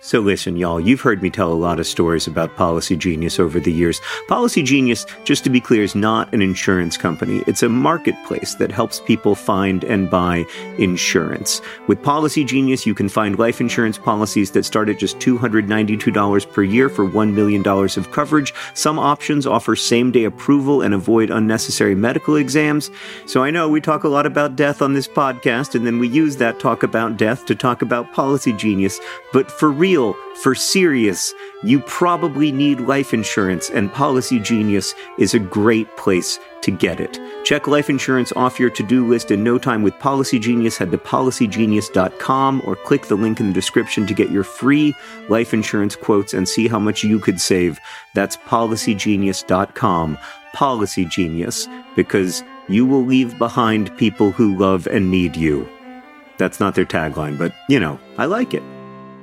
So listen, y'all, you've heard me tell a lot of stories about Policy Genius over the years. Policy Genius, just to be clear, is not an insurance company. It's a marketplace that helps people find and buy insurance. With Policy Genius, you can find life insurance policies that start at just $292 per year for $1 million of coverage. Some options offer same-day approval and avoid unnecessary medical exams. So I know we talk a lot about death on this podcast, and then we use that talk about death to talk about Policy Genius. But for real, for serious, you probably need life insurance, and Policy Genius is a great place to get it. Check life insurance off your to-do list in no time with Policy Genius. Head to policygenius.com or click the link in the description to get your free life insurance quotes and see how much you could save. That's policygenius.com. Policy Genius, because you will leave behind people who love and need you. That's not their tagline, but, you know, I like it.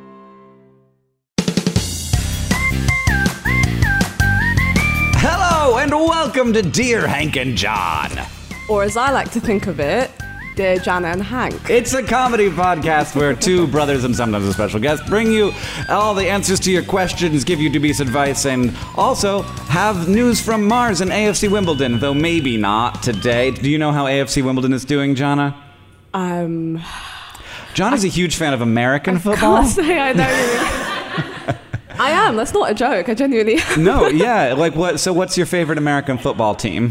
And welcome to Dear Hank and John. Or as I like to think of it, Dear Jana and Hank. It's a comedy podcast where two brothers and sometimes a special guest bring you all the answers to your questions, give you dubious advice, and also have news from Mars and AFC Wimbledon, though maybe not today. Do you know how AFC Wimbledon is doing, Jana? John is a huge fan of American football. I can't say I know. I am. That's not a joke. I genuinely am. No, yeah. Like what? So, what's your favorite American football team?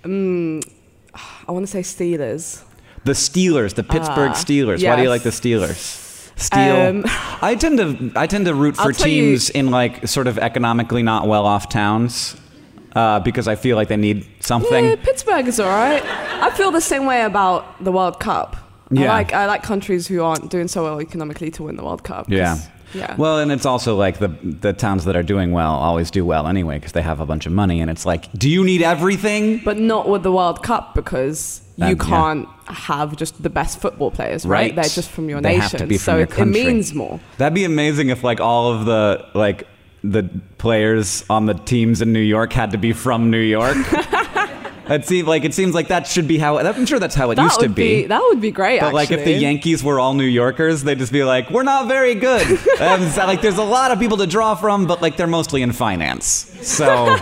I want to say Steelers. The Steelers, the Pittsburgh Steelers. Yes. Why do you like the Steelers? I tend to root for teams in like sort of economically not well off towns because I feel like they need something. Yeah, Pittsburgh is all right. I feel the same way about the World Cup. Yeah. I like countries who aren't doing so well economically to win the World Cup. Yeah. Yeah. Well, and it's also like the towns that are doing well always do well anyway because they have a bunch of money, and it's like, do you need everything? But not with the World Cup because you can't have just the best football players, right? They're just from your nation, have to be from so your country. It means more. That'd be amazing if like all of the players on the teams in New York had to be from New York. It seems like that should be how. I'm sure that's how it used to be. That would be great. But like, if the Yankees were all New Yorkers, they'd just be like, "We're not very good." And like, there's a lot of people to draw from, but like, they're mostly in finance. So,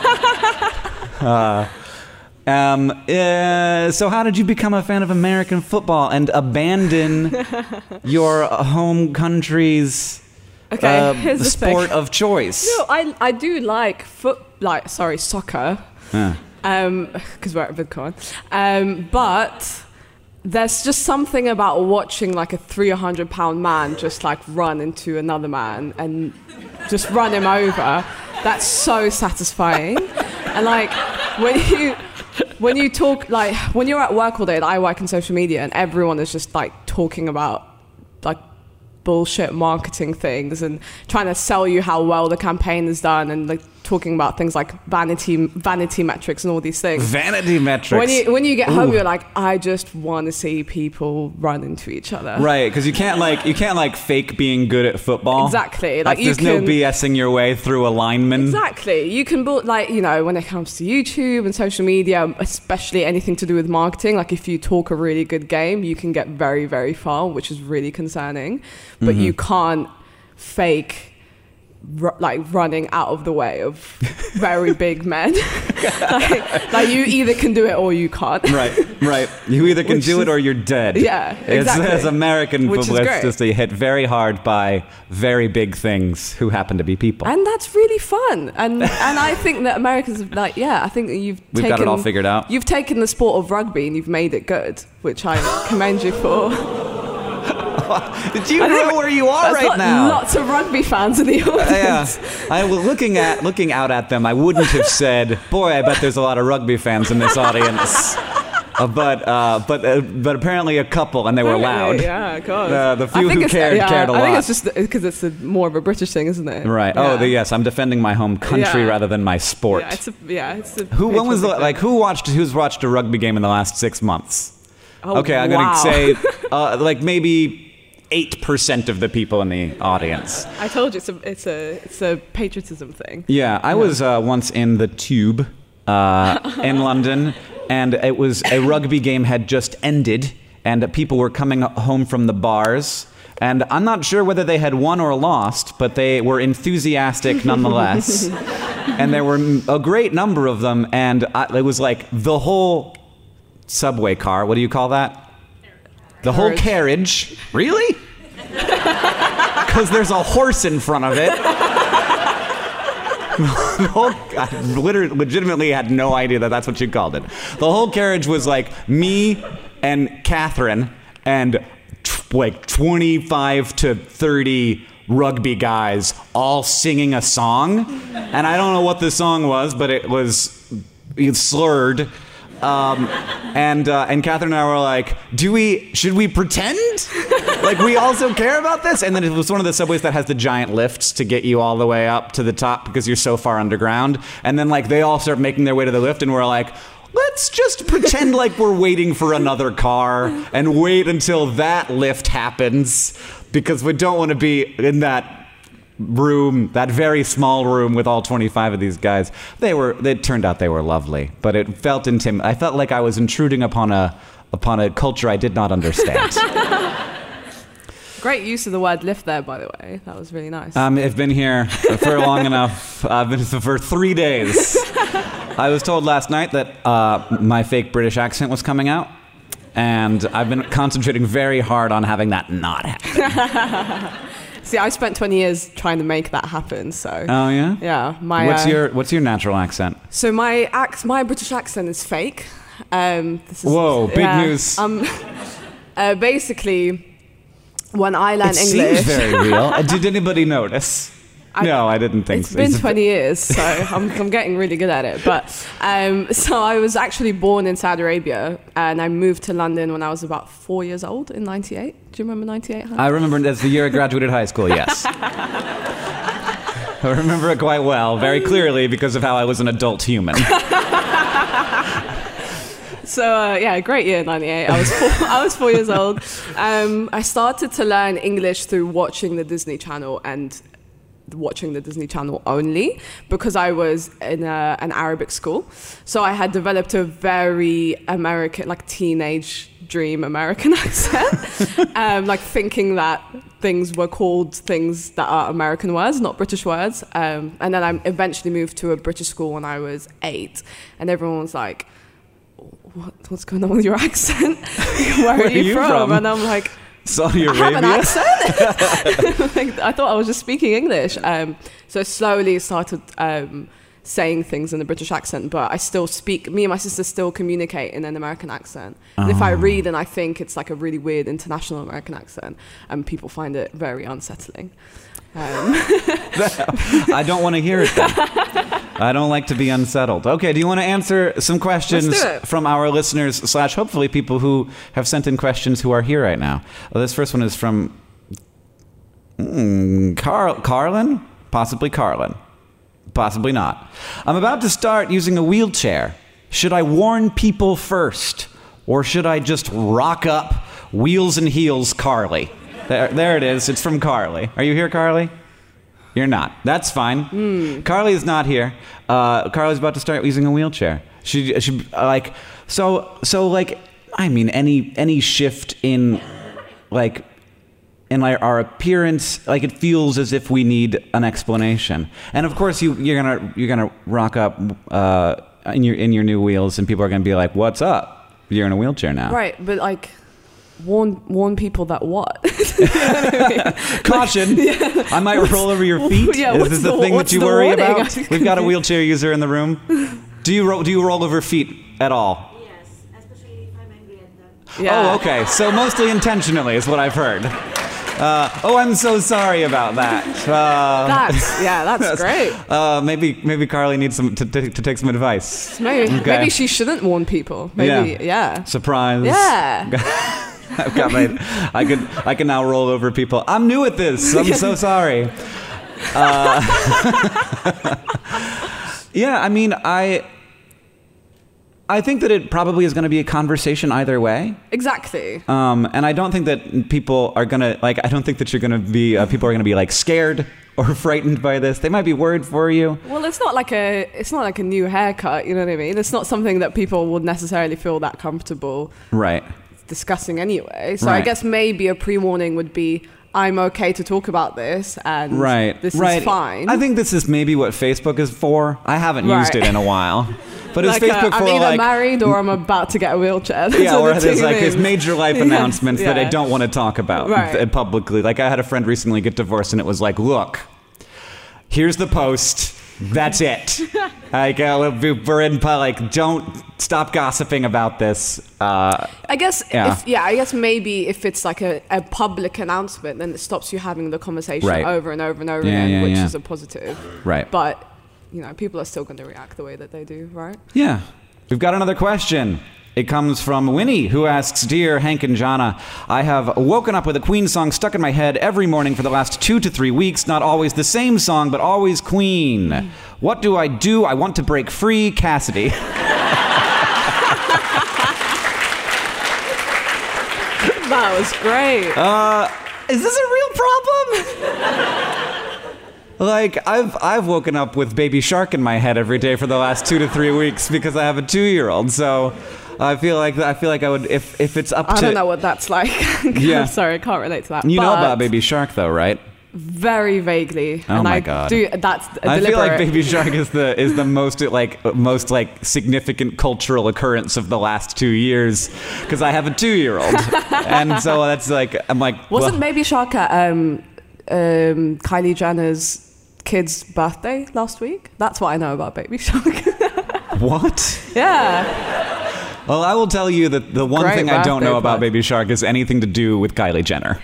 so how did you become a fan of American football and abandon your home country's here's the sport thing. of choice? No, I do like soccer. Because we're at VidCon. But there's just something about watching like a 300-pound man just like run into another man and just run him over. That's so satisfying. And like when you talk, like when you're at work all day, I work in social media and everyone is just like talking about like bullshit marketing things and trying to sell you how well the campaign is done and like talking about things like vanity metrics and all these things. Vanity metrics. When you get home, you're like, I just want to see people run into each other. Right, because you can't fake being good at football. Exactly. Like there's no BSing your way through a lineman. Exactly. You can build when it comes to YouTube and social media, especially anything to do with marketing. Like if you talk a really good game, you can get very, very far, which is really concerning. But you can't fake running out of the way of very big men. like you either can do it or you can't. Right. You either can do it or you're dead. Yeah, exactly. It's American publicity hit very hard by very big things who happen to be people. And that's really fun. And I think that Americans I think that we've got it all figured out. You've taken the sport of rugby and you've made it good, which I commend you for. Did you know where you are right now? Lots of rugby fans in the audience. Yeah, looking out at them, I wouldn't have said, "Boy, I bet there's a lot of rugby fans in this audience." But apparently a couple, and they were loud. Yeah, God. The few who cared a lot. I think it's just because it's more of a British thing, isn't it? Right. Yeah. Yes, I'm defending my home country rather than my sport. Who's watched a rugby game in the last 6 months? Oh, okay, I'm going to say maybe 8% of the people in the audience. I told you it's a patriotism thing. Yeah, I was once in the Tube in London, and it was a rugby game had just ended, and people were coming home from the bars, And I'm not sure whether they had won or lost, but they were enthusiastic nonetheless. And there were a great number of them, and it was like the whole subway car. What do you call that? The whole carriage. Really? Because there's a horse in front of it. I legitimately had no idea that that's what you called it. The whole carriage was like me and Catherine and like 25 to 30 rugby guys all singing a song. And I don't know what the song was, but it was slurred. And Catherine and I were like, should we pretend? Like, we also care about this? And then it was one of the subways that has the giant lifts to get you all the way up to the top because you're so far underground. And then, like, they all start making their way to the lift, and we're like, let's just pretend like we're waiting for another car and wait until that lift happens because we don't want to be in that room, that very small room with all 25 of these guys. It turned out they were lovely, but it felt I felt like I was intruding upon a culture I did not understand. Great use of the word lift there, by the way. That was really nice. I've been here for long enough. I've been for 3 days. I was told last night that my fake British accent was coming out, and I've been concentrating very hard on having that not happen. See, I spent 20 years trying to make that happen, so... Oh, yeah? Yeah. What's your natural accent? So my British accent is fake. Whoa, big news. Basically, when I learn English... It seems very real. Did anybody notice? No, I didn't think so. It's been 20 years, so I'm getting really good at it. But so I was actually born in Saudi Arabia, and I moved to London when I was about 4 years old in '98. Do you remember '98? I remember that's the year I graduated high school, yes. I remember it quite well, very clearly, because of how I was an adult human. So, great year, 98. I was 4 years old. I started to learn English through watching the Disney Channel and watching the Disney Channel only because I was in an Arabic school. So I had developed a very American, like teenage dream American accent, like thinking that things were called things that are American words, not British words. And then I eventually moved to a British school when I was 8, and everyone was like, what's going on with your accent? Where are you from? And I'm like, Saudi Arabia? I have an accent? I thought I was just speaking English. So I slowly started saying things in a British accent, but I still speak, me and my sister still communicate in an American accent. And if I read and I think it's like a really weird international American accent, and people find it very unsettling. I don't want to hear it then. I don't like to be unsettled. Okay, do you want to answer some questions from our listeners / hopefully people who have sent in questions who are here right now? Well, this first one is from Carlin? Possibly Carlin. Possibly not. I'm about to start using a wheelchair. Should I warn people first? Or should I just rock up wheels and heels Carly? There it is. It's from Carly. Are you here, Carly? You're not. That's fine. Carly is not here. Carly's about to start using a wheelchair. She like I mean any shift in our appearance, like it feels as if we need an explanation. And of course you're gonna rock up in your new wheels, and people are gonna be like, "What's up? You're in a wheelchair now." Right, but like. Warn people that what? You know what I mean? Caution! Yeah. I might roll over your feet. Yeah, is this the thing that you worry warning? about? We've got a wheelchair user in the room. Do you roll over feet at all? Yes, especially if I'm angry at them. Yeah. Oh, okay. So mostly intentionally is what I've heard. I'm so sorry about that. That's great. Maybe Carly needs to take some advice. Maybe she shouldn't warn people. Maybe, yeah. Surprise. Yeah. I've got I can now roll over people. I'm new at this. I'm so sorry. Yeah, I mean, I think that it probably is going to be a conversation either way. Exactly. And I don't think that people are going to, I don't think that you're going to be, people are going to be, scared or frightened by this. They might be worried for you. Well, it's not like a new haircut, you know what I mean? It's not something that people would necessarily feel that comfortable discussing anyway. So I guess maybe a pre-warning would be I'm okay to talk about this and this right. is fine. I think this is maybe what Facebook is for. I haven't used it in a while. But like is Facebook I'm for either like married or I'm about to get a wheelchair. Those yeah, are or the there's two like his things. major life announcements that I don't want to talk about publicly. Like I had a friend recently get divorced, and it was like, look, here's the post. That's it. Like we're in like, don't stop gossiping about this. I guess Yeah. I guess maybe if it's like a public announcement, then it stops you having the conversation Right. over and over and over Yeah, again, yeah, which yeah. is a positive. Right. But people are still going to react the way that they do, right? Yeah. We've got another question. It comes from Winnie, who asks, Dear Hank and Jana, I have woken up with a Queen song stuck in my head every morning for the last 2 to 3 weeks. Not always the same song, but always Queen. What do? I want to break free, Cassidy. That was great. Is this a real problem? Like, I've woken up with Baby Shark in my head every day for the last 2 to 3 weeks because I have a 2-year-old. So I feel like I would if it's up to. I don't know what that's like. Yeah. Sorry, I can't relate to that. You know But about Baby Shark though, right? very vaguely. Oh and my I God. That's I feel like deliberate. Baby Shark is the most significant cultural occurrence of the last 2 years because I have a 2-year-old, and so that's like I'm like. Wasn't Baby Shark at Kylie Jenner's kid's birthday last week? That's what I know about Baby Shark. What? Yeah. Well, I will tell you that the one Great thing I don't birthday know about party. Baby Shark is anything to do with Kylie Jenner.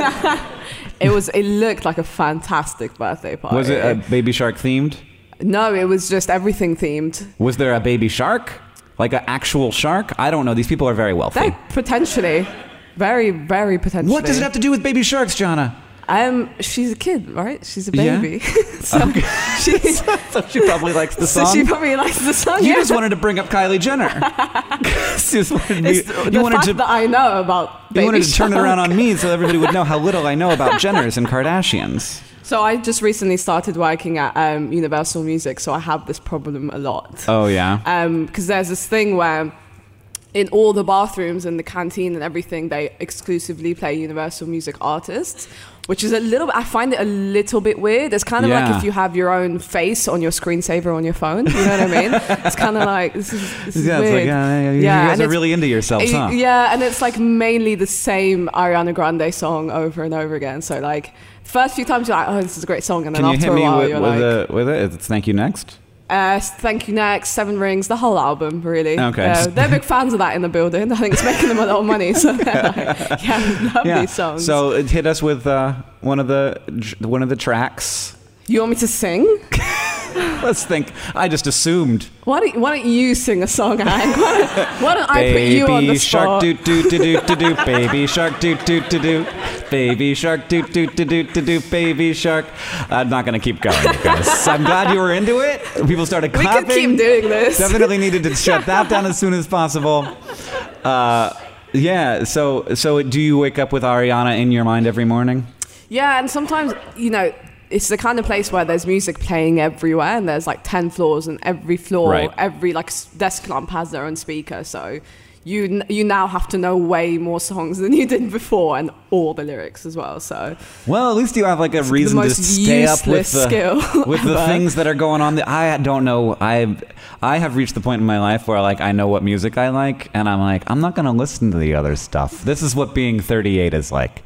It looked like a fantastic birthday party. Was it Baby Shark themed? No, it was just everything themed. Was there a baby shark? Like an actual shark? I don't know. These people are very wealthy. They potentially. Very, very potentially. What does it have to do with baby sharks, Jana? She's a kid, right? She's a Yeah? baby. so So she probably likes the song. So she probably likes the song. You yeah. just wanted to bring up Kylie Jenner. Just wanted me- It's the fact that I know about Baby You wanted to turn it Shark. around on me so everybody would know how little I know about Jenners and Kardashians. So I just recently started working at Universal Music, so I have this problem a lot. Oh, yeah? Because there's this thing where in all the bathrooms and the canteen and everything, they exclusively play Universal Music artists, which is I find it a little bit weird. It's kind of Yeah. like if you have your own face on your screensaver on your phone. You know what I mean? It's kind of like, this is Yeah, it's weird. like, you guys and are it's- really into yourselves, huh? Yeah, and it's like mainly the same Ariana Grande song over and over again. So like, first few times you're like, oh, this is a great song, and then Can you after hit a me while with, you're with, like, with it? It's Thank You Next? Thank You Next, Seven Rings, the whole album, really. Okay. They're big fans of that in the building. I think it's making them a lot of money. So they're like, yeah, we love these songs. So hit us with one of the tracks. You want me to sing? Let's think. I just assumed. Why don't you sing a song, Hank? Why don't I put you on the Baby shark spot? do do do do do do. Baby shark do do do do. Baby shark do do do do do do. Baby shark. I'm not gonna keep going, you guys. I'm glad you were into it. People started We clapping. could keep doing this. Definitely needed to shut that down as soon as possible. Yeah. So do you wake up with Ariana in your mind every morning? Yeah, and sometimes, it's the kind of place where there's music playing everywhere, and there's like 10 floors, and every floor, Right. every like desk lamp has their own speaker. So you now have to know way more songs than you did before, and all the lyrics as well. So Well, at least you have like a reason to most stay up with useless skill with the ever. things that are going on. I don't know. I have reached the point in my life where like I know what music I like, and I'm like, I'm not gonna listen to the other stuff. This is what being 38 is like.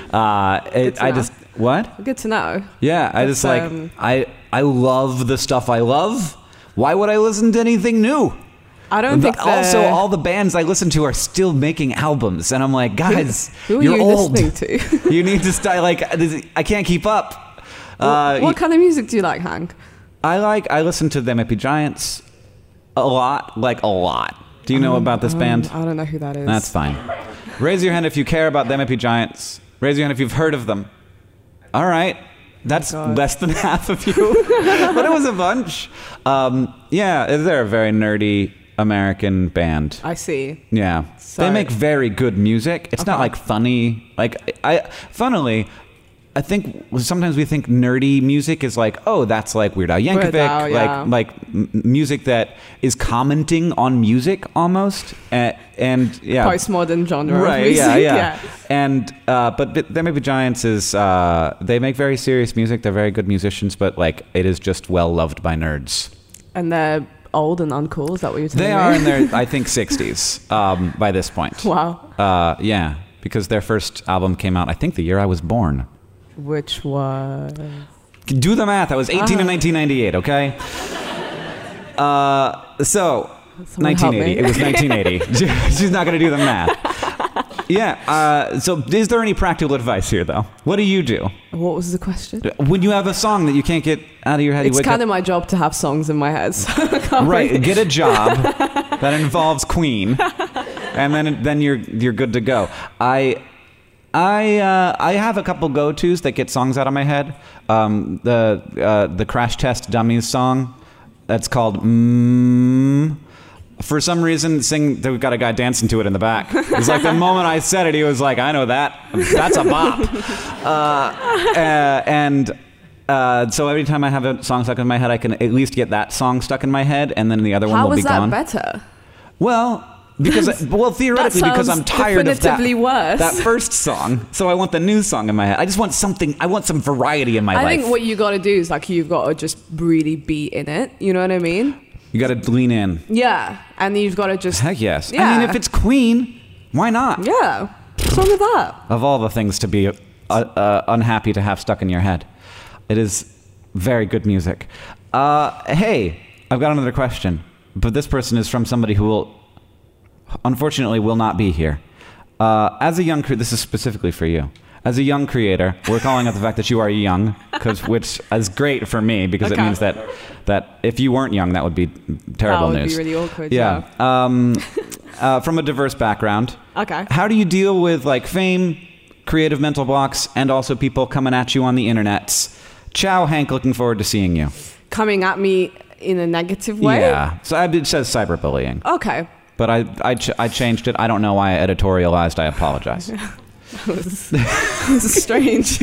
I just what? good to know. Yeah, I just like I love the stuff I love. Why would I listen to anything new? I don't think Also, all the bands I listen to are still making albums, and I'm like, guys, who are you're you old. listening to? You need to start. Like, I can't keep up. What kind of music do you like, Hank? I listen to Them Hippie Giants a lot, like a lot. Do you know about this band? I don't know who that is. That's fine. Raise your hand if you care about Them Hippie Giants. Raise your hand if you've heard of them. All right. That's less than half of you. But it was a bunch. Yeah, they're a very nerdy American band. I see. Yeah. They make very good music. It's not like funny. Like funnily, I think sometimes we think nerdy music is like, oh, that's like Weird Al Yankovic, Weird Al, yeah. music that is commenting on music almost. And yeah, postmodern genre right? of music. Yeah. And but There May Be Giants is they make very serious music. They're very good musicians, but like it is just well loved by nerds. And they're old and uncool. Is that what you're telling me? They are in their, I think, 60s by this point. Wow. Yeah, because their first album came out, I think, the year I was born. Which was? Do the math. I was 18 in 1998. Okay. So. Someone 1980. It was 1980. She's not going to do the math. Yeah. So, is there any practical advice here, though? What do you do? What was the question? When you have a song that you can't get out of your head, It's you wake kind up. of my job to have songs in my head. So Right. Get a job that involves Queen, and then you're good to go. I have a couple go-tos that get songs out of my head. The Crash Test Dummies song. That's called For some reason, we've got a guy dancing to it in the back. It's like the moment I said it, he was like, I know that. That's a bop. So every time I have a song stuck in my head, I can at least get that song stuck in my head, and then the other one will be gone. How was that better? Well, theoretically, because I'm tired of worse. that first song. So I want the new song in my head. I just want something. I want some variety in my life. I think what you got to do is like you've got to just really be in it. You know what I mean? You got to lean in. Yeah, and you've got to just. Heck yes. Yeah. I mean, if it's Queen, why not? Yeah. What's wrong with that? Of all the things to be unhappy to have stuck in your head, it is very good music. Hey, I've got another question, but this person is from somebody who unfortunately will not be here. As a young creator, this is specifically for you. As a young creator, we're calling out the fact that you are young, which is great for me because it means that if you weren't young, that would be terrible news. That would be really awkward. Yeah. From a diverse background. Okay. How do you deal with like fame, creative mental blocks, and also people coming at you on the internets? Ciao, Hank. Looking forward to seeing you. Coming at me in a negative way? Yeah. So it says cyberbullying. Okay. But I changed it. I don't know why I editorialized. I apologize. That was strange.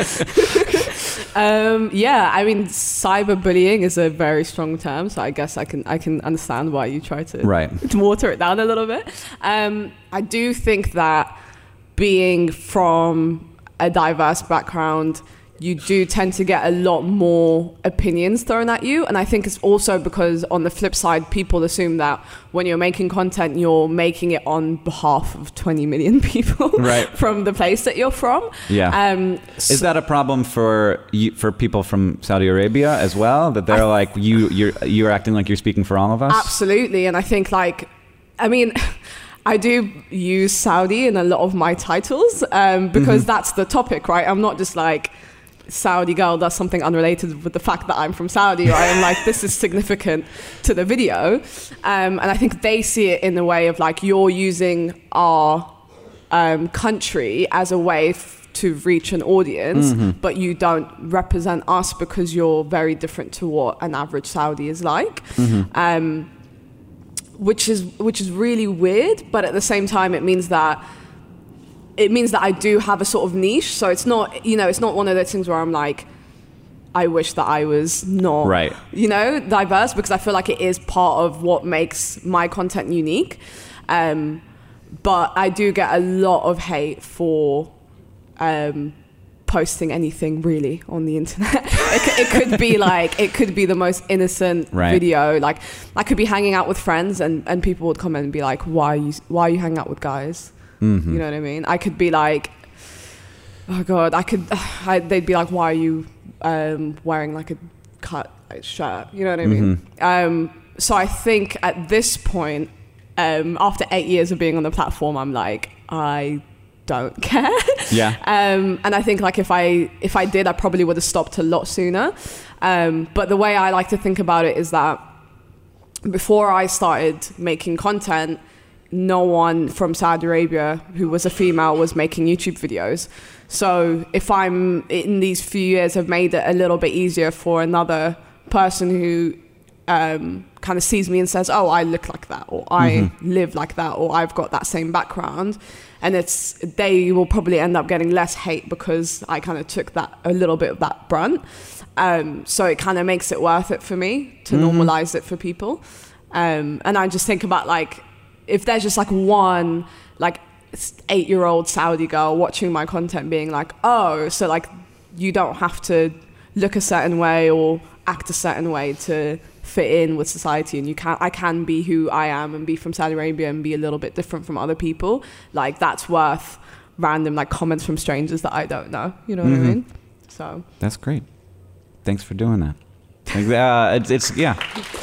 Yeah, I mean, cyberbullying is a very strong term, so I guess I can understand why you try to water it down a little bit. I do think that being from a diverse background, you do tend to get a lot more opinions thrown at you. And I think it's also because on the flip side, people assume that when you're making content, you're making it on behalf of 20 million people from the place that you're from. Yeah. Is that a problem for people from Saudi Arabia as well? That they're like, you're acting like you're speaking for all of us? Absolutely. And I think I do use Saudi in a lot of my titles because that's the topic, right? I'm not just like, Saudi girl does something unrelated with the fact that I'm from Saudi, right? I'm like, this is significant to the video. And I think they see it in the way of like, you're using our country as a way to reach an audience, but you don't represent us because you're very different to what an average Saudi is like. Which is really weird, but at the same time, it means that I do have a sort of niche. So it's not one of those things where I'm like, I wish that I was not, diverse, because I feel like it is part of what makes my content unique. But I do get a lot of hate for posting anything really on the internet. It could be the most innocent video. Like I could be hanging out with friends and people would comment and be like, why are you hanging out with guys? You know what I mean? I could be like, oh God, they'd be like, why are you wearing like a cut shirt? You know what I mean? So I think at this point, after 8 years of being on the platform, I'm like, I don't care. Yeah. And I think like if I did, I probably would have stopped a lot sooner. But the way I like to think about it is that before I started making content, no one from Saudi Arabia who was a female was making YouTube videos. So if I'm in these few years have made it a little bit easier for another person who kind of sees me and says, oh, I look like that, or I live like that, or I've got that same background. And they will probably end up getting less hate because I kind of took a little bit of that brunt. So it kind of makes it worth it for me to normalize it for people. And I just think about like, if there's just like one like 8-year-old Saudi girl watching my content being like, oh, so like you don't have to look a certain way or act a certain way to fit in with society, and I can be who I am and be from Saudi Arabia and be a little bit different from other people, like that's worth random like comments from strangers that I don't know, you know what I mean? So that's great. Thanks for doing that. Like, it's yeah.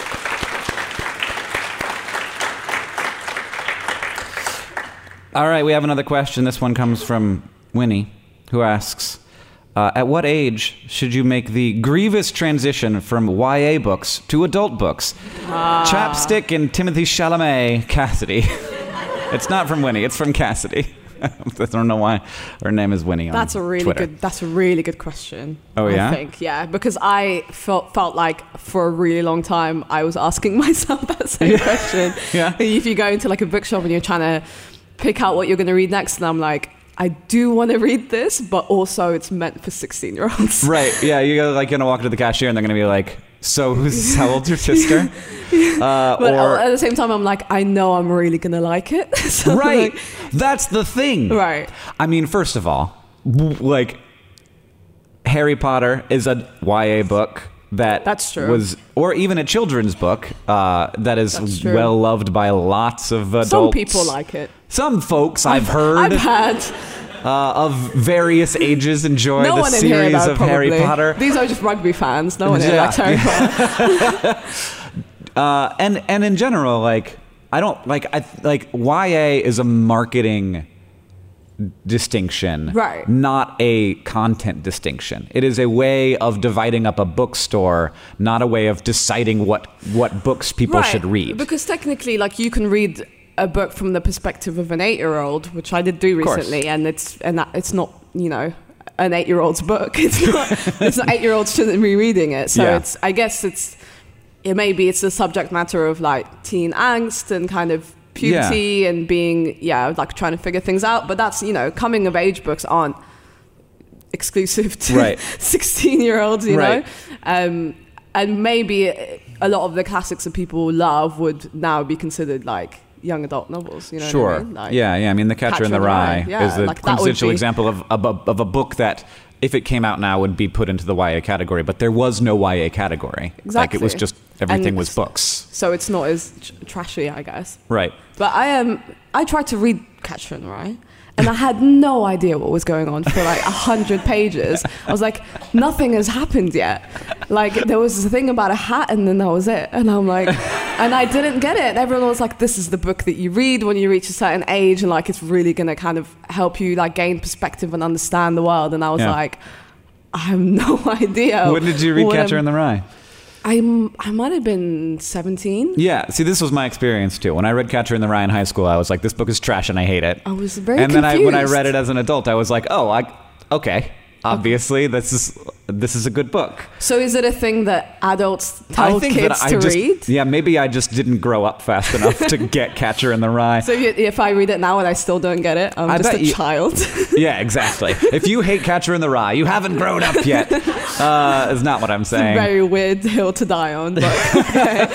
All right, we have another question. This one comes from Winnie, who asks, at what age should you make the grievous transition from YA books to adult books? Chapstick and Timothy Chalamet, Cassidy. It's not from Winnie, it's from Cassidy. I don't know why her name is Winnie on Twitter. That's a really good question. Oh, yeah? I think, yeah. Because I felt like for a really long time I was asking myself that same question. Yeah. If you go into like a bookshop and you're trying to pick out what you're going to read next, and I'm like, I do want to read this, but also it's meant for 16-year-olds. Right, yeah. You're like going to walk into the cashier and they're going to be like, so how old's your sister? But at the same time, I'm like, I know I'm really going to like it. So right. like, that's the thing. Right. I mean, first of all, like, Harry Potter is a YA book that's true. Was, or even a children's book that is well loved by lots of adults. Some people like it. Some folks I've heard. I've had. Of various ages enjoy the series of Harry Potter. These are just rugby fans. No one here likes Harry Potter. And in general, like, I don't like YA is a marketing distinction, right? Not a content distinction. It is a way of dividing up a bookstore, not a way of deciding what books people should read. Because technically, like, you can read a book from the perspective of an 8-year-old, which I did do recently, and it's not, you know, an 8-year-old's book. It's not 8-year-olds shouldn't be reading it. So I guess maybe it's the subject matter of like teen angst and kind of puberty and being like trying to figure things out. But that's, you know, coming of age books aren't exclusive to 16-year-olds, you know. And maybe a lot of the classics that people love would now be considered like young adult novels, you know. Sure. What I mean? Like, yeah. I mean, The Catcher in the Rye is the quintessential example of a book that, if it came out now, would be put into the YA category. But there was no YA category. Exactly. Like, it was just everything was books. So it's not as trashy, I guess. Right. But I tried to read Catcher in the Rye, and I had no idea what was going on for like 100 pages. I was like, nothing has happened yet. Like, there was this thing about a hat, and then that was it. And I'm like, and I didn't get it. Everyone was like, this is the book that you read when you reach a certain age, and like, it's really going to kind of help you like gain perspective and understand the world. And I was like, I have no idea. When did you read Catcher in the Rye? I might have been 17. Yeah, see, this was my experience too. When I read Catcher in the Rye in high school, I was like, this book is trash and I hate it. I was very confused. And then when I read it as an adult, I was like, okay. Obviously, this is a good book. So is it a thing that adults tell kids to read? Yeah, maybe I just didn't grow up fast enough to get Catcher in the Rye. So if I read it now and I still don't get it, I'm just a child. Yeah, exactly. If you hate Catcher in the Rye, you haven't grown up yet. Is not what I'm saying. It's a very weird hill to die on. But, okay.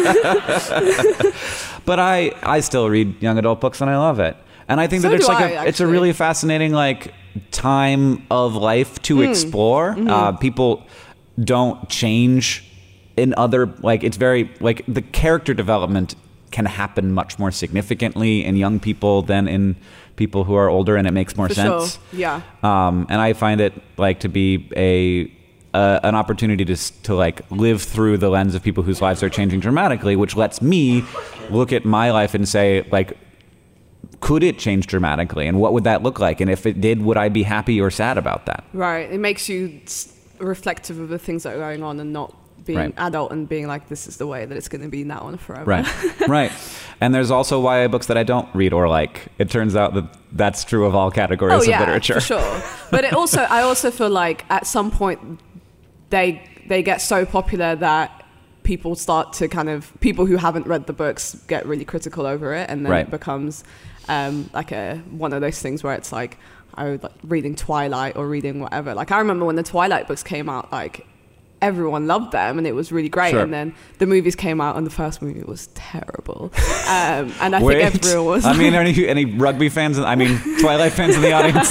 But I still read young adult books and I love it. And I think that it's a really fascinating like time of life to explore. Mm-hmm. People don't change in other, like, it's very like the character development can happen much more significantly in young people than in people who are older, and it makes more sense. Sure. Yeah. And I find it like to be an opportunity to like live through the lens of people whose lives are changing dramatically, which lets me look at my life and say, like, could it change dramatically, and what would that look like, and if it did, would I be happy or sad about that? Right. It makes you reflective of the things that are going on and not being adult and being like, this is the way that it's going to be now and forever. Right. Right. And there's also YA books that I don't read or like. It turns out that that's true of all categories of literature. For sure. But I also feel like at some point they get so popular that people start to people who haven't read the books get really critical over it, and then it becomes like one of those things where it's like, I was like reading Twilight or reading whatever. Like, I remember when the Twilight books came out, like, everyone loved them and it was really great. Sure. And then the movies came out and the first movie was terrible. And I think everyone was... I mean, are any rugby fans, Twilight fans in the audience?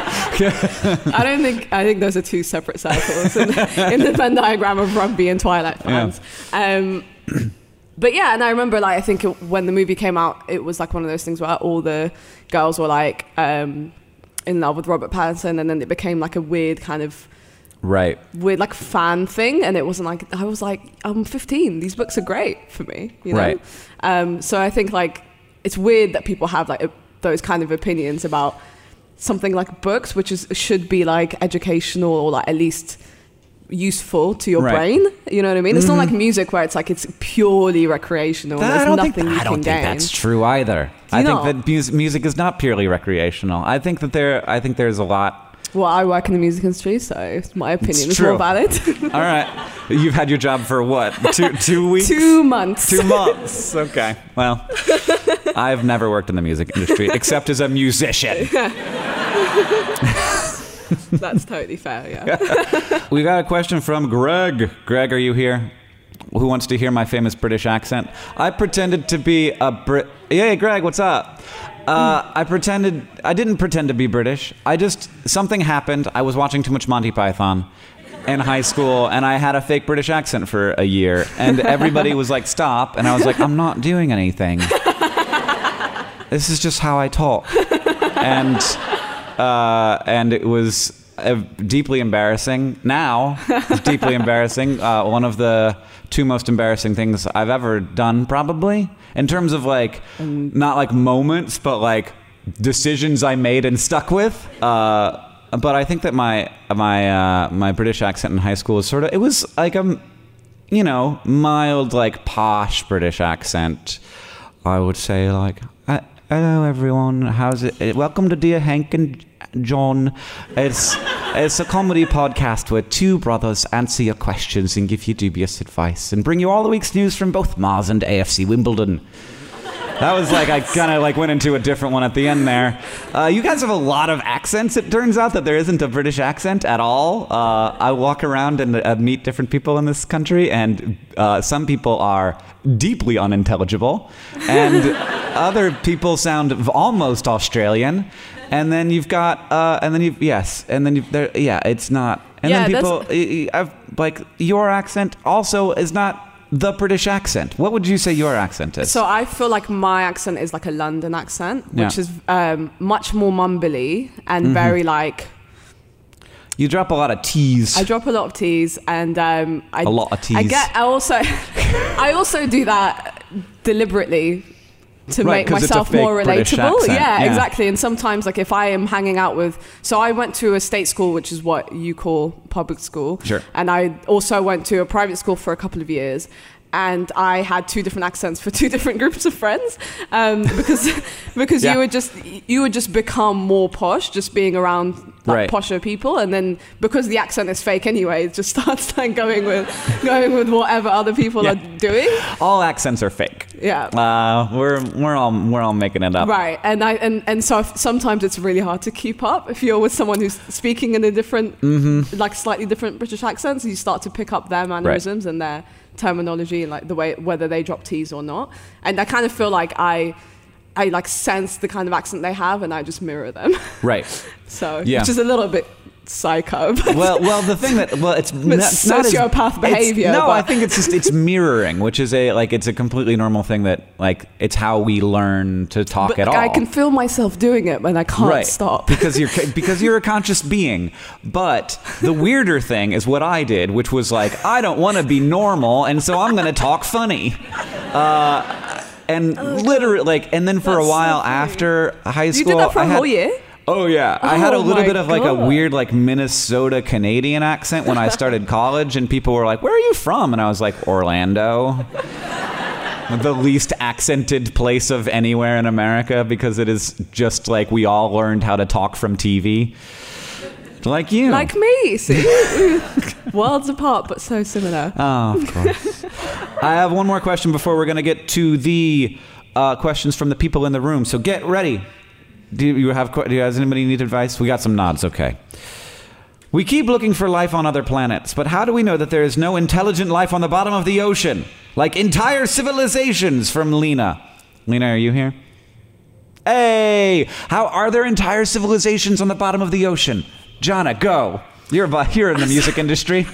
I think those are two separate circles in the Venn diagram of rugby and Twilight fans. Yeah. But yeah, and I remember I think when the movie came out, it was like one of those things where all the girls were like in love with Robert Pattinson, and then it became like a weird kind of weird like fan thing, and it wasn't like I was like, I'm 15, these books are great for me, you know. Right. So I think like it's weird that people have like those kind of opinions about something like books, which should be like educational or like at least useful to your brain, you know what I mean? It's not like music where it's like it's purely recreational and there's nothing you can gain. I don't think that's true either. I think that music is not purely recreational. I think there's a lot. Well, I work in the music industry, so my opinion is more valid. All right. You've had your job for what? 2 weeks? 2 months. 2 months. Okay. Well, I've never worked in the music industry except as a musician. That's totally fair, yeah. We got a question from Greg. Greg, are you here? Who wants to hear my famous British accent? I pretended to be a Brit... Hey, Greg, what's up? I didn't pretend to be British. Something happened. I was watching too much Monty Python in high school, and I had a fake British accent for a year, and everybody was like, stop, and I was like, I'm not doing anything. This is just how I talk. And it was deeply embarrassing. Now, it's deeply embarrassing. One of the 2 most embarrassing things I've ever done, probably. In terms of like, not like moments, but like decisions I made and stuck with. But I think that my British accent in high school was it was like a, mild, like posh British accent. I would say like, hello everyone, how's it? Welcome to Dear Hank and John. It's a comedy podcast where 2 brothers answer your questions and give you dubious advice and bring you all the week's news from both Mars and AFC Wimbledon. That was like, I kind of like went into a different one at the end there. You guys have a lot of accents. It turns out that there isn't a British accent at all. I walk around and meet different people in this country, and some people are deeply unintelligible, and other people sound almost Australian. And then you've got, it's not. And then people, your accent also is not the British accent. What would you say your accent is? So I feel like my accent is like a London accent, which is much more mumbly and very like... You drop a lot of T's. I drop a lot of T's, and a lot of T's. I also do that deliberately to make myself more relatable. Yeah, exactly. And sometimes, like, if I am hanging out with... So I went to a state school, which is what you call public school. Sure. And I also went to a private school for a couple of years. And I had 2 different accents for 2 different groups of friends, because you would just become more posh just being around posher people, and then because the accent is fake anyway, it just starts like going with whatever other people are doing. All accents are fake. Yeah, we're all making it up. Right, and so sometimes it's really hard to keep up if you're with someone who's speaking in a different, like slightly different British accent. So you start to pick up their mannerisms and their terminology and like the way whether they drop T's or not, and I kind of feel like I like sense the kind of accent they have and I just mirror them. Right. So which is a little bit psycho. Well, the thing that it's not sociopath behavior. I think it's mirroring, which is it's a completely normal thing that like it's how we learn to talk at all. I can feel myself doing it and I can't stop because you're a conscious being. But the weirder thing is what I did, which was like I don't want to be normal, and so I'm going to talk funny. And literally, and then for a while after high school, you did that for a whole year. Oh yeah, I had a little bit of like a weird like Minnesota Canadian accent when I started college, and people were like, "Where are you from?" And I was like, "Orlando." The least accented place of anywhere in America, because it is just like we all learned how to talk from TV. Like you. Like me, see? Worlds apart, but so similar. Oh, of course. I have one more question before we're going to get to the questions from the people in the room. So get ready. Does anybody need advice? We got some nods, okay. We keep looking for life on other planets, but how do we know that there is no intelligent life on the bottom of the ocean? Like entire civilizations, from Lena. Lena, are you here? Hey! How are there entire civilizations on the bottom of the ocean? Jana, go. You're in the music industry.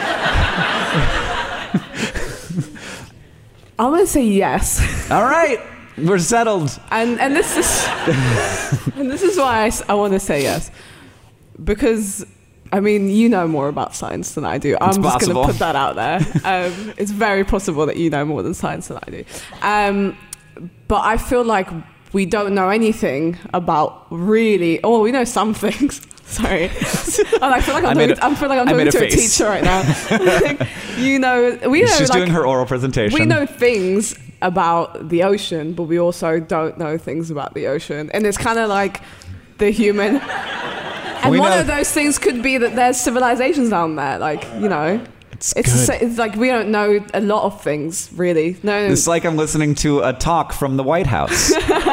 I'm going to say yes. All right. We're settled. And this is and this is why I want to say yes. Because, I mean, you know more about science than I do. I'm just going to put that out there. It's very possible that you know more than science than I do. But I feel like we don't know anything about really... Oh, we know some things. Sorry. I feel like I'm talking to a teacher right now. We know... She's doing her oral presentation. We know things about the ocean, but we also don't know things about the ocean. And it's kind of like the human... And one of those things could be that there's civilizations down there, like, you know. It's like we don't know a lot of things, really. No. It's like I'm listening to a talk from the White House.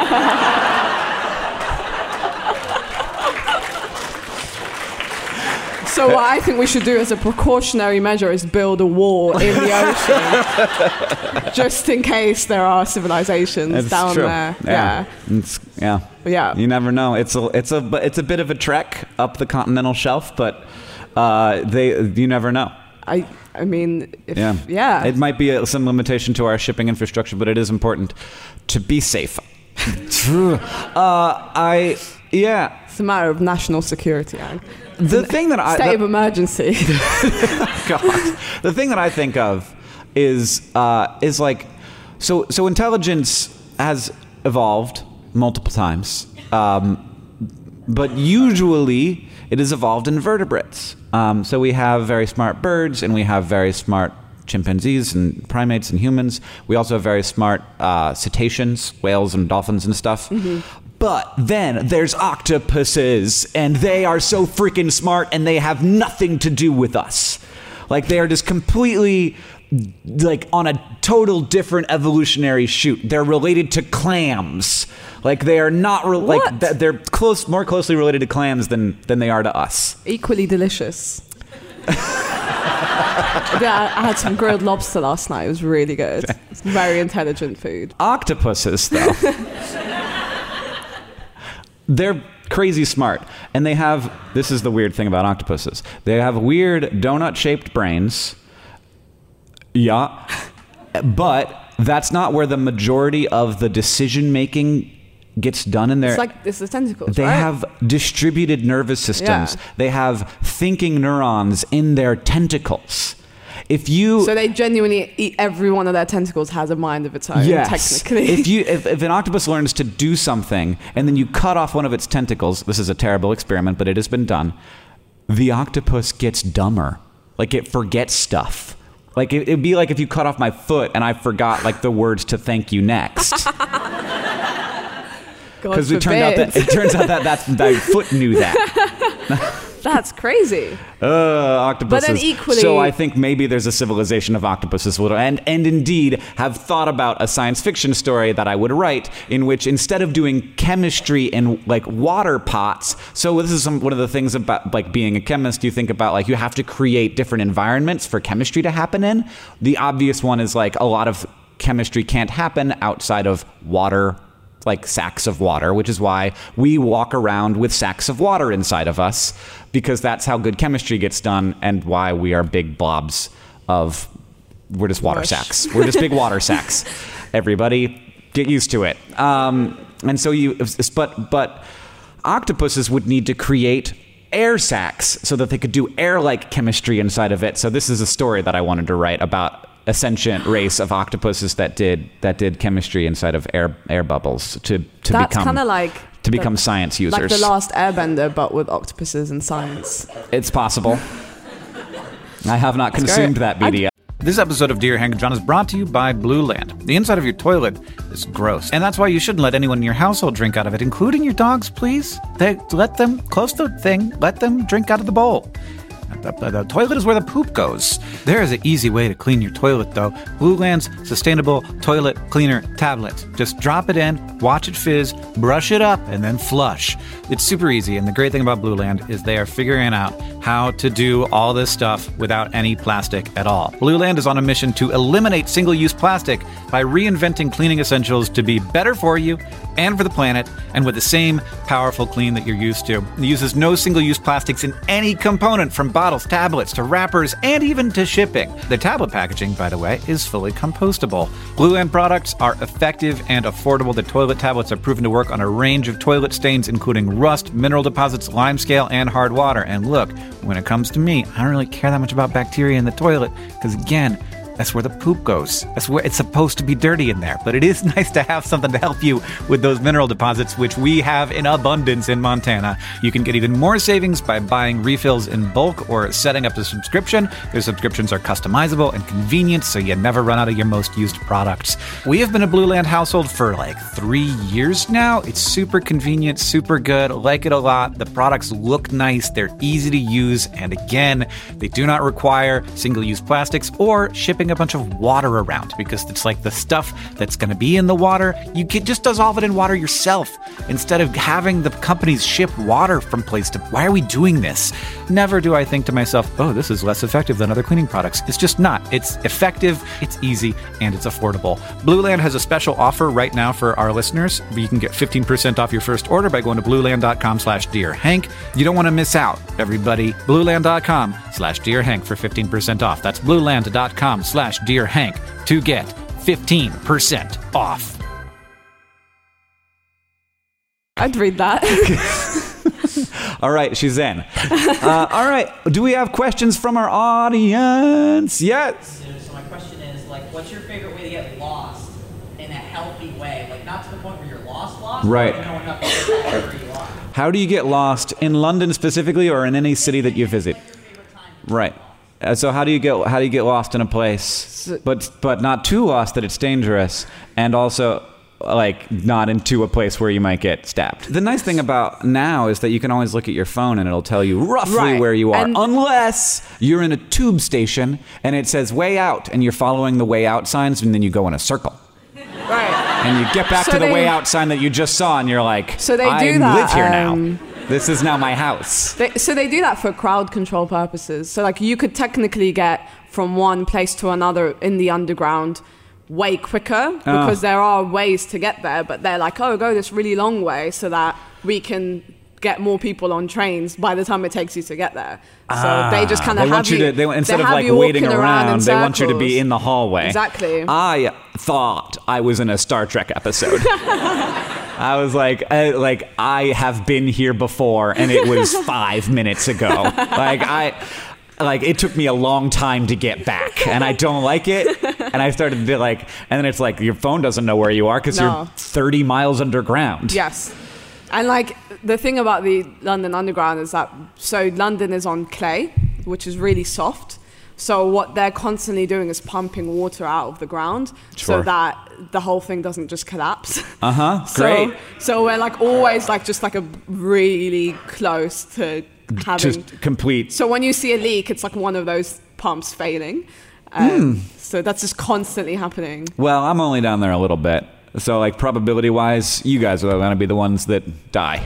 So what I think we should do as a precautionary measure is build a wall in the ocean, just in case there are civilizations down there. Yeah. You never know. It's a bit of a trek up the continental shelf, but you never know. I mean, it might be some limitation to our shipping infrastructure, but it is important to be safe. True. It's a matter of national security. State of emergency. God. The thing that I think of is like, so intelligence has evolved multiple times, but usually it is evolved in vertebrates. So we have very smart birds, and we have very smart chimpanzees and primates and humans. We also have very smart cetaceans, whales and dolphins and stuff. Mm-hmm. But then there's octopuses, and they are so freaking smart, and they have nothing to do with us. Like, they are just completely, like, on a total different evolutionary shoot. They're related to clams. Like, they are not they're more closely related to clams than they are to us. Equally delicious. I had some grilled lobster last night. It was really good. It's very intelligent food. Octopuses, though. They're crazy smart. And they have, this is the weird thing about octopuses, they have weird donut-shaped brains. Yeah. But that's not where the majority of the decision-making gets done in their... It's the tentacles, They have distributed nervous systems. Yeah. They have thinking neurons in their tentacles. So they genuinely, every one of their tentacles has a mind of its own, technically. If an octopus learns to do something, and then you cut off one of its tentacles, this is a terrible experiment, but it has been done, the octopus gets dumber. Like, it forgets stuff. Like, it'd be like if you cut off my foot, and I forgot, like, the words to thank you next. Because it turns out that my foot knew that. That's crazy. Octopuses. But then equally... So I think maybe there's a civilization of octopuses, and indeed have thought about a science fiction story that I would write, in which instead of doing chemistry in, like, water pots, so this is one of the things about, like, being a chemist, you think about, like, you have to create different environments for chemistry to happen in. The obvious one is, like, a lot of chemistry can't happen outside of water, like sacks of water, which is why we walk around with sacks of water inside of us, because that's how good chemistry gets done, and why we are big blobs of... We're just water sacks. We're just big water sacks. Everybody, get used to it. And so but octopuses would need to create air sacs so that they could do air-like chemistry inside of it. So this is a story that I wanted to write about a sentient race of octopuses that did chemistry inside of air bubbles to become science users. Like The Last Airbender, but with octopuses and science. It's possible. I have not consumed that media. This episode of Dear Hank and John is brought to you by Blue Land. The inside of your toilet is gross, and that's why you shouldn't let anyone in your household drink out of it, including your dogs, please. Let them drink out of the bowl. The toilet is where the poop goes. There is an easy way to clean your toilet, though. Blueland's Sustainable Toilet Cleaner Tablet. Just drop it in, watch it fizz, brush it up, and then flush. It's super easy, and the great thing about Blueland is they are figuring out how to do all this stuff without any plastic at all. Blueland is on a mission to eliminate single-use plastic by reinventing cleaning essentials to be better for you and for the planet, and with the same powerful clean that you're used to. It uses no single-use plastics in any component, from bottles, tablets, to wrappers, and even to shipping. The tablet packaging, by the way, is fully compostable. Blueland products are effective and affordable. The toilet tablets are proven to work on a range of toilet stains, including rust, mineral deposits, limescale, and hard water. And look, when it comes to me, I don't really care that much about bacteria in the toilet, because again, that's where the poop goes. That's where it's supposed to be dirty in there. But it is nice to have something to help you with those mineral deposits, which we have in abundance in Montana. You can get even more savings by buying refills in bulk or setting up a subscription. Their subscriptions are customizable and convenient, so you never run out of your most used products. We have been a Blueland household for like 3 years now. It's super convenient, super good. Like it a lot. The products look nice. They're easy to use. And again, they do not require single-use plastics or shipping a bunch of water around, because it's like the stuff that's going to be in the water, you can just dissolve it in water yourself instead of having the companies ship water from place to. Why are we doing this? Never do I think to myself, oh, this is less effective than other cleaning products. It's just not. It's effective, it's easy, and it's affordable. Blueland has a special offer right now for our listeners. You can get 15% off your first order by going to blueland.com/DearHank. You don't want to miss out, everybody. Blueland.com/DearHank for 15% off. That's blueland.com/DearHank to get 15% off. I'd read that. All right, she's in. All right, do we have questions from our audience? Yes. So my question is, what's your favorite way to get lost in a healthy way? Not to the point where you're lost, right? But you know enough to get back wherever you are. How do you get lost in London specifically, or in any city that you visit? Right. So how do you get lost in a place, but not too lost that it's dangerous, and also not into a place where you might get stabbed? The nice thing about now is that you can always look at your phone and it'll tell you roughly where you are, unless you're in a tube station and it says way out and you're following the way out signs, and then you go in a circle. Right. And you get back to the way out sign that you just saw, and you're like, so they I do that, live here now. This is now my house. So they do that for crowd control purposes. So you could technically get from one place to another in the underground way quicker, because there are ways to get there, but they're like, oh, go this really long way so that we can get more people on trains by the time it takes you to get there. So they just kind of have you, instead of waiting around, they want you to be in the hallway. Exactly. I thought I was in a Star Trek episode. I was like, I have been here before, and it was 5 minutes ago. It took me a long time to get back, and I don't like it. And I started to and then it's like your phone doesn't know where you are because you're 30 miles underground. Yes. And the thing about the London Underground is that, so London is on clay, which is really soft. So what they're constantly doing is pumping water out of the ground, so that the whole thing doesn't just collapse. Great. So we're always just a really close to having just complete. So when you see a leak, it's one of those pumps failing. So that's just constantly happening. Well, I'm only down there a little bit. So probability wise, you guys are going to be the ones that die.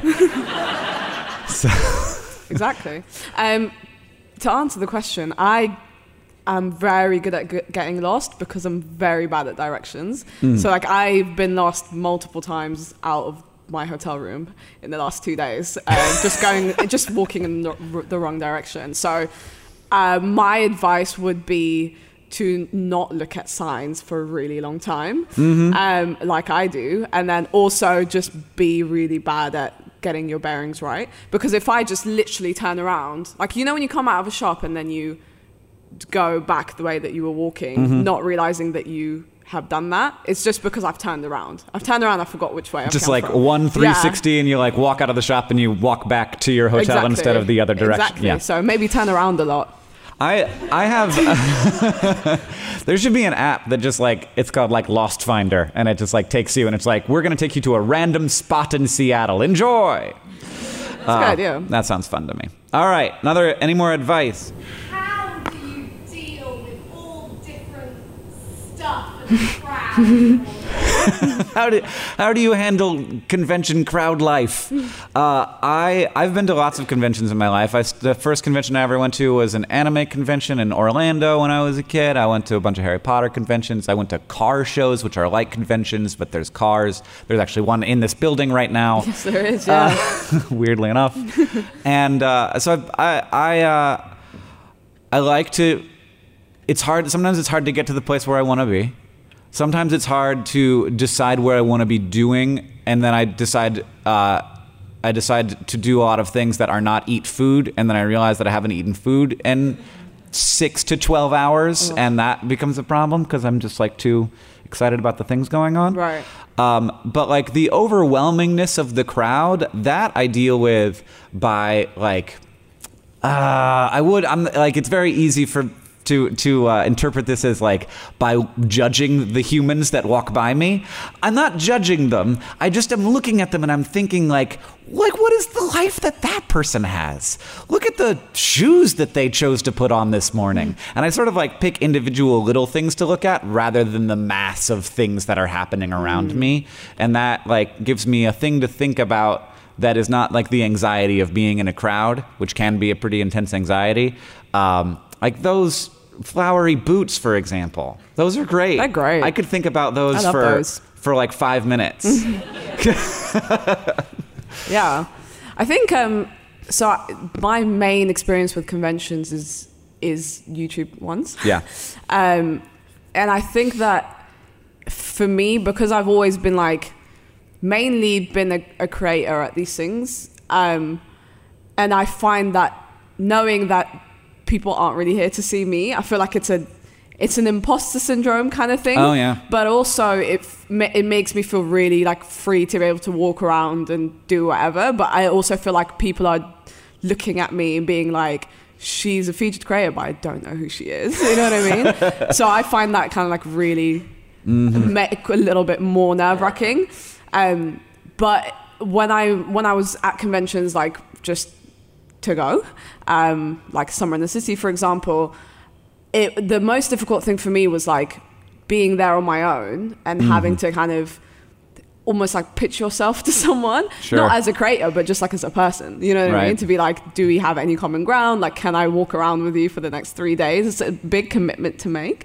Exactly. To answer the question, I'm very good at getting lost because I'm very bad at directions. So I've been lost multiple times out of my hotel room in the last 2 days, just walking in the wrong direction. So my advice would be to not look at signs for a really long time, like I do, and then also just be really bad at getting your bearings right. Because if I just literally turn around, when you come out of a shop and then you go back the way that you were walking, not realizing that you have done that, it's just because I've turned around. I forgot which way I've just come from. 360 and you walk out of the shop and you walk back to your hotel instead of the other direction. Exactly. Yeah. So maybe turn around a lot. I have there should be an app that just it's called Lost Finder, and it just takes you, and it's we're going to take you to a random spot in Seattle. Enjoy. That's a good idea. That sounds fun to me. All right, any more advice? How do you deal with all different stuff and crowd? How do you handle convention crowd life? I've been to lots of conventions in my life. The first convention I ever went to was an anime convention in Orlando when I was a kid. I went to a bunch of Harry Potter conventions. I went to car shows, which are like conventions, but there's cars. There's actually one in this building right now. Yes, there is, yeah. Weirdly enough. And so I like to... It's hard. Sometimes it's hard to get to the place where I want to be. Sometimes it's hard to decide where I want to be doing, and then I decide to do a lot of things that are not eat food, and then I realize that I haven't eaten food in 6 to 12 hours, and that becomes a problem because I'm just like too excited about the things going on. Right. But like the overwhelmingness of the crowd, that I deal with by like it's very easy to interpret this as like by judging the humans that walk by me. I'm not judging them. I just am looking at them and I'm thinking like what is the life that person has? Look at the shoes that they chose to put on this morning. And I sort of like pick individual little things to look at rather than the mass of things that are happening around me. And that like gives me a thing to think about that is not like the anxiety of being in a crowd, which can be a pretty intense anxiety. Like those flowery boots, for example. Those are great. They're great. I could think about those for like 5 minutes. Yeah. I think, my main experience with conventions is YouTube ones. Yeah. And I think that for me, because I've always been like, mainly been a creator at these things, and I find that knowing that people aren't really here to see me, I feel like it's an imposter syndrome kind of thing. Oh yeah. But also it makes me feel really like free to be able to walk around and do whatever. But I also feel like people are looking at me and being like, she's a featured creator, but I don't know who she is. You know what I mean? So I find that kind of like really a little bit more nerve-wracking. But when I was at conventions, like just to go, like Summer in the City, for example, the most difficult thing for me was like being there on my own and having to kind of almost like pitch yourself to someone, not as a creator, but just like as a person, you know what I mean? To be like, do we have any common ground? Like, can I walk around with you for the next 3 days? It's a big commitment to make.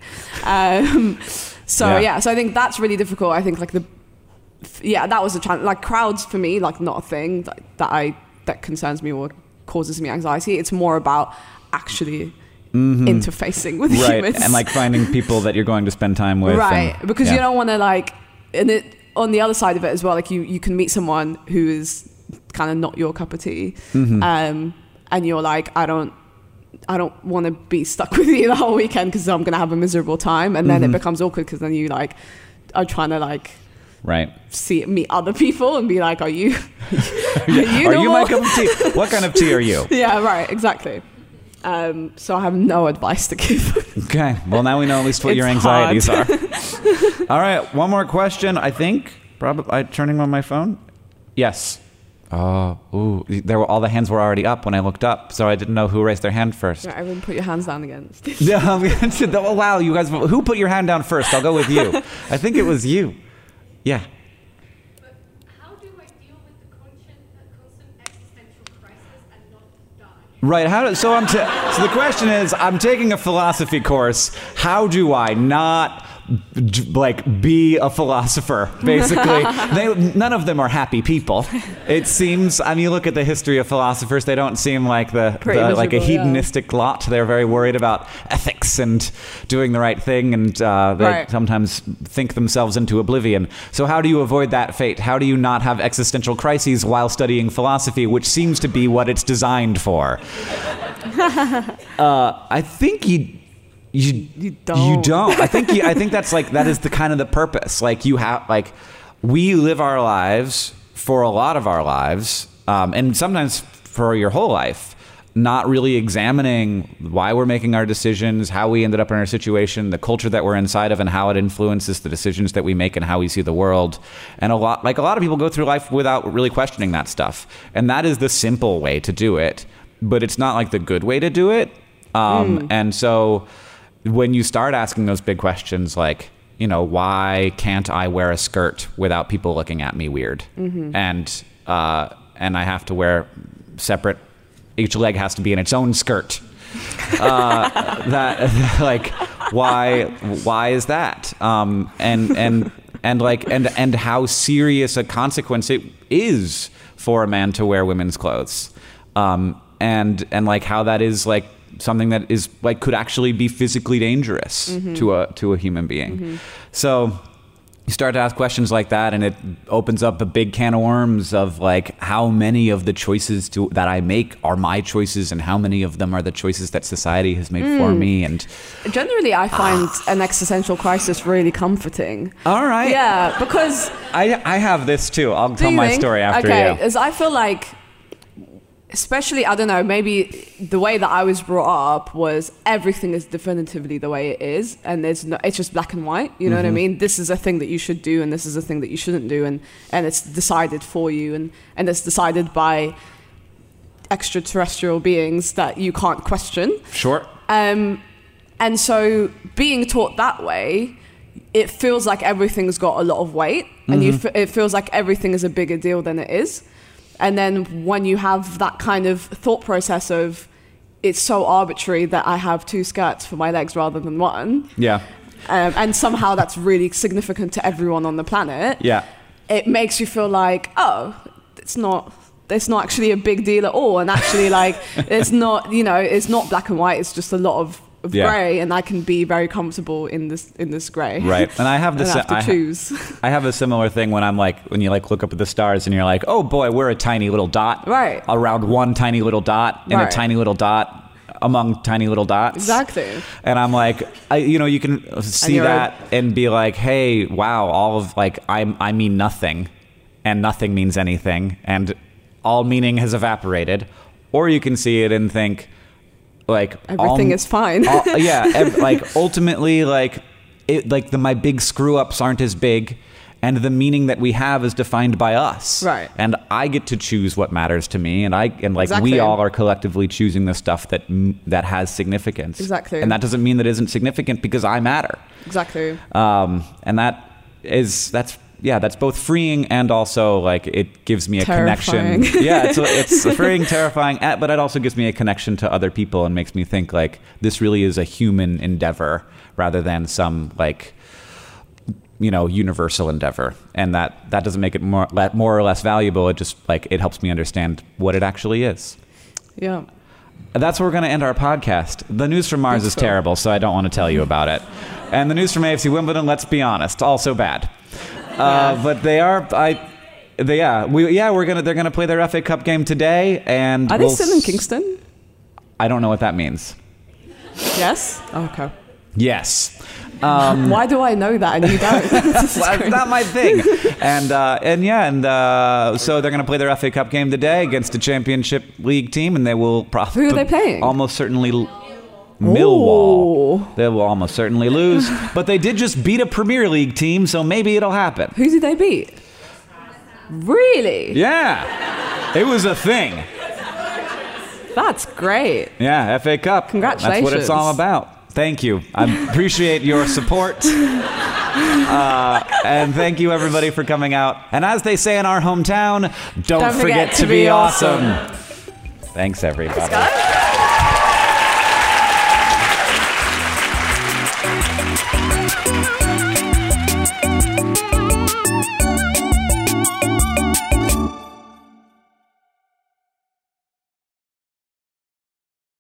So I think that's really difficult. I think like that was a challenge. Like crowds for me, like not a thing that concerns me or causes me anxiety. It's more about actually interfacing with humans. And like finding people that you're going to spend time with. Right. Because you don't want to like, on the other side of it as well, like you can meet someone who is kind of not your cup of tea. And you're like, I don't want to be stuck with you the whole weekend because I'm going to have a miserable time. And then it becomes awkward because then you like are trying to like meet other people and be like, are you are you my cup of tea? What kind of tea are you? Yeah, right, exactly. So I have no advice to give. Okay, well now we know at least what your anxieties are. All right, one more question. I think probably turning on my phone. Yes. All the hands were already up when I looked up, so I didn't know who raised their hand first. Right, everyone put your hands down again. Oh, wow, you guys, who put your hand down first? I'll go with you. I think it was you. Yeah. But how do I deal with the constant existential crisis and not die? Right. So the question is, I'm taking a philosophy course. How do I not like be a philosopher? Basically, none of them are happy people. It seems. I mean, you look at the history of philosophers; they don't seem like like a hedonistic lot. They're very worried about ethics and doing the right thing, and they sometimes think themselves into oblivion. So, how do you avoid that fate? How do you not have existential crises while studying philosophy, which seems to be what it's designed for? I think You don't. I think that's like that is the kind of the purpose. Like we live our lives for a lot of our lives, and sometimes for your whole life, not really examining why we're making our decisions, how we ended up in our situation, the culture that we're inside of, and how it influences the decisions that we make and how we see the world. And a lot of people go through life without really questioning that stuff. And that is the simple way to do it, but it's not like the good way to do it. And so when you start asking those big questions, like, you know, why can't I wear a skirt without people looking at me weird? And I have to wear separate. Each leg has to be in its own skirt. That like, why is that? And how serious a consequence it is for a man to wear women's clothes, and like how that is like something that is like could actually be physically dangerous to a human being. So you start to ask questions like that, and it opens up a big can of worms of like how many of the choices that I make are my choices, and how many of them are the choices that society has made for me. And generally, I find an existential crisis really comforting. All right, yeah, because I have this too. I'll tell my story after you. Okay, as I feel like, especially, I don't know, maybe the way that I was brought up was everything is definitively the way it is, and it's just black and white, you know what I mean? This is a thing that you should do, and this is a thing that you shouldn't do, and it's decided for you, and it's decided by extraterrestrial beings that you can't question. Sure. And so being taught that way, it feels like everything's got a lot of weight, and it feels like everything is a bigger deal than it is. And then when you have that kind of thought process of it's so arbitrary that I have 2 skirts for my legs rather than 1. Yeah. And somehow that's really significant to everyone on the planet. Yeah. It makes you feel like, oh, it's not actually a big deal at all. And actually, like, it's not, you know, it's not black and white. It's just a lot of grey, and I can be very comfortable in this grey. Right. And I have this. I choose. I have a similar thing when you look up at the stars and you're like, oh boy, we're a tiny little dot. Right. Around one tiny little dot, and a tiny little dot among tiny little dots. Exactly. And I'm like, you can see that and be like, hey, wow, all of like I mean nothing, and nothing means anything, and all meaning has evaporated. Or you can see it and think, like everything is fine. Like ultimately, like it, like my big screw ups aren't as big, and the meaning that we have is defined by us. Right. And I get to choose what matters to me, and Exactly. we all are collectively choosing the stuff that has significance. Exactly. And that doesn't mean that isn't significant because I matter. Exactly. And that's both freeing and also like it gives me a terrifying. connection. Yeah, it's freeing, terrifying, but it also gives me a connection to other people and makes me think like this really is a human endeavor rather than some like, universal endeavor. And that doesn't make it more or less valuable. It just like it helps me understand what it actually is. Yeah. That's where we're going to end our podcast. The news from Mars is terrible, so I don't want to tell you about it. And the news from AFC Wimbledon, let's be honest, also bad. But they are. They're gonna play their FA Cup game today, and are they still in Kingston? I don't know what that means. Yes. Oh, okay. Yes. Why do I know that and you don't? Well, not my thing. So they're gonna play their FA Cup game today against a Championship League team, and they will probably. Who are they playing? Almost certainly. Millwall. Ooh. They will almost certainly lose, but they did just beat a Premier League team, so maybe it'll happen. Who did they beat? Really? Yeah. It was a thing. That's great. Yeah, FA Cup. Congratulations. That's what it's all about. Thank you. I appreciate your support. And thank you, everybody, for coming out. And as they say in our hometown, don't forget to be awesome. Thanks, everybody. Thanks, guys.